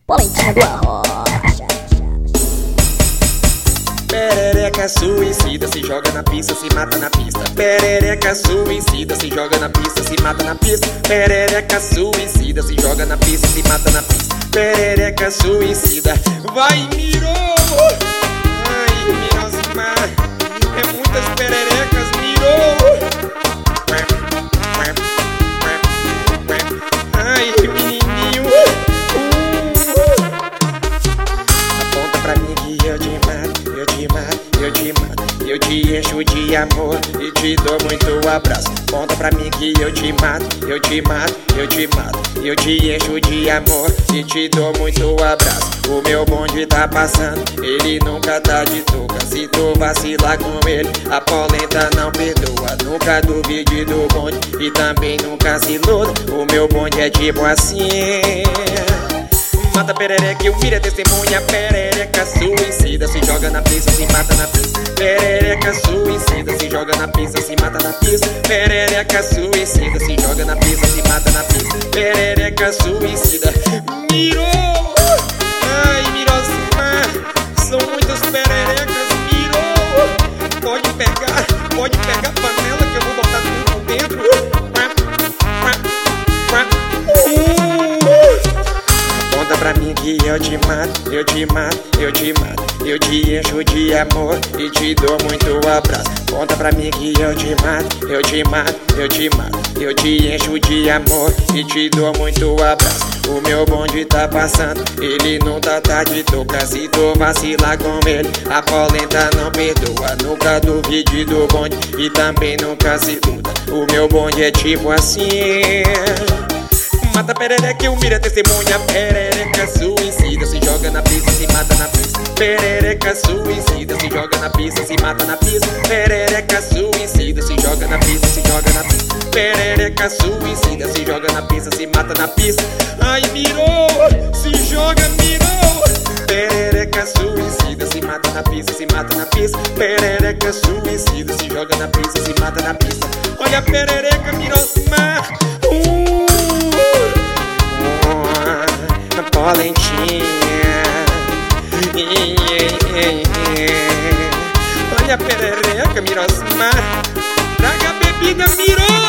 Polentinha do Arrocha. Perereca suicida, se joga na pista, se mata na pista. Perereca suicida, se joga na pista, se mata na pista. Perereca suicida, se joga na pista, se mata na pista. Perereca suicida, vai Miro! Ai, Mirosmar, é muitas pererecas, Miro! Ai, menininho, aponta pra mim que eu te mato, eu te mato, eu te mato. Eu te encho de amor e te dou muito abraço. Aponta pra mim que eu te mato, eu te mato, eu te mato. Eu te encho de amor e te dou muito abraço. O meu bonde tá passando, ele nunca tá de touca. Se tu vacilar com ele, a polenta não perdoa. Nunca duvide do bonde e também nunca se iluda. O meu bonde é tipo assim. Mata perereca e humilha testemunha. Perereca suicida, se joga na pista, se mata na pista. Perereca suicida, se joga na pista, se mata na pista. Perereca suicida, se joga na pista, se mata na pista. Perereca suicida, Miro! Ai, Mirosmar, são muitas pererecas, Miro! Pode pegar a panela que eu vou botar tudo dentro. Aponta pra mim que eu te mato, eu te mato, eu te mato. Eu te encho de amor e te dou muito abraço. Aponta pra mim que eu te mato, eu te mato, eu te mato. Eu te encho de amor e te dou muito abraço. O meu bonde tá passando, ele não tá de touca. Se tu vacilar com ele, a polenta não perdoa. Nunca duvide do bonde e também nunca se iluda. O meu bonde é tipo assim. Mata perereca e humilha testemunha. Perereca suicida, se joga na pista, se mata na pista. Perereca suicida, se joga na pista, se mata na pista. Perereca suicida, se joga na pista, se joga na pista. Perereca suicida, se joga na pista, se mata na pista. Ai, Miro, se joga, Miro! Perereca suicida, se mata na pista, se mata na pista. Perereca suicida, se joga na pista, se mata na pista. Olha a perereca, Mirosmar. Polentinha. Olha a perereca, Mirosmar. Traga a bebida, Miro!